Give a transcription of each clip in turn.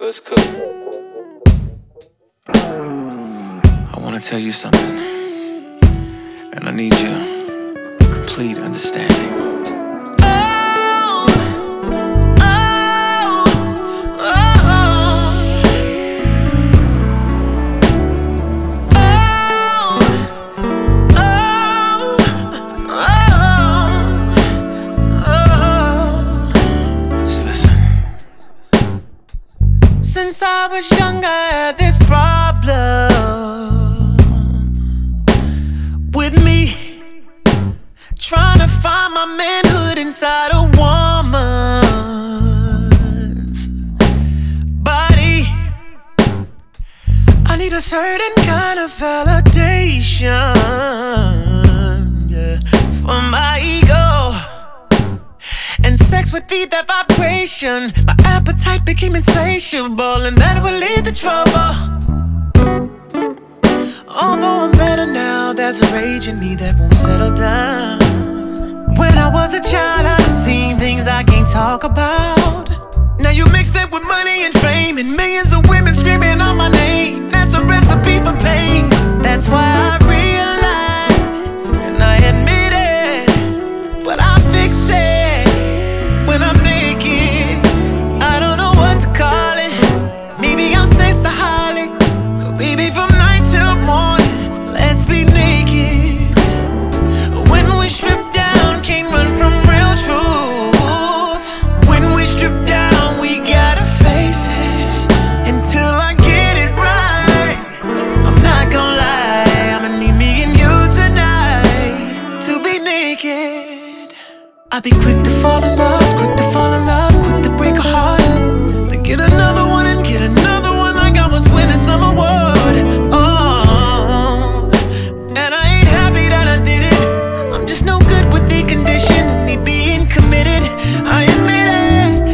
Let's cook. I wanna tell you something, and I need your complete understanding. Since I was young, I had this problem with me trying to find my manhood inside a woman's body. I need a certain kind of validation, yeah, for my ego. And sex would feed that vibration. My appetite became insatiable, and that would lead to trouble. Although I'm better now, there's a rage in me that won't settle down. When I was a child, I done seen things I can't talk about. Now you mix that with money and fame, and millions of women screaming out my name. That's a recipe for pain. That's why I realize, and I admit it, but I fix it. When I'm naked, I don't know what to call it. Maybe I'm sexaholic. So baby, from night till morning, let's be naked. When we strip down, can't run from real truth. When we strip down, we gotta face it. Until I get it right, I'm not gonna lie, I'ma need me and you tonight to be naked. I'll be quick to fall in love, quick to fall in love, quick to break a heart, then get another one and get another one like I was winning some award. Oh, and I ain't happy that I did it. I'm just no good with the condition of me being committed. I admit it.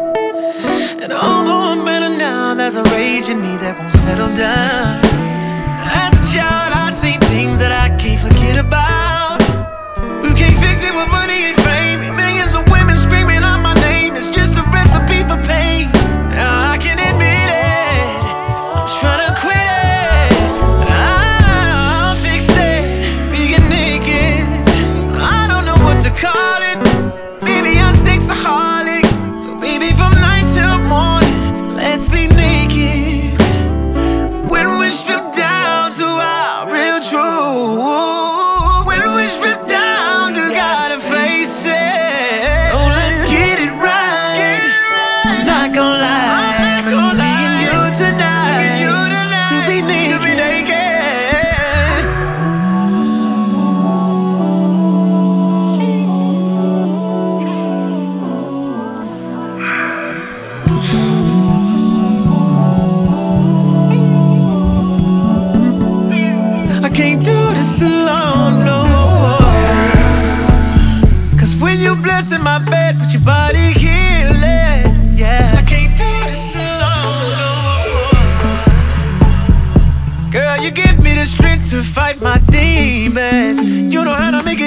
And although I'm better now, there's a rage in me that won't settle down. As a child, I seen things that I can't forget about. You can't fix it with money and fame. Millions of women screaming out my name. It's just a recipe for pain. Now I can admit it, I'm trying to quit it. I'll fix it, being naked. I don't know what to call it. Maybe I'm sexaholic. So baby, from night till morning, let's be naked. When we strip down to our real truth. When we strip down, you gotta face it. So let's get it right. I'm not gonna lie, I'm me and you tonight to be naked. I can't do this alone, no. Cause when you blessing my bed with your body healing, yeah, I can't do this alone, no. Girl, you give me the strength to fight my demons. You know how to make it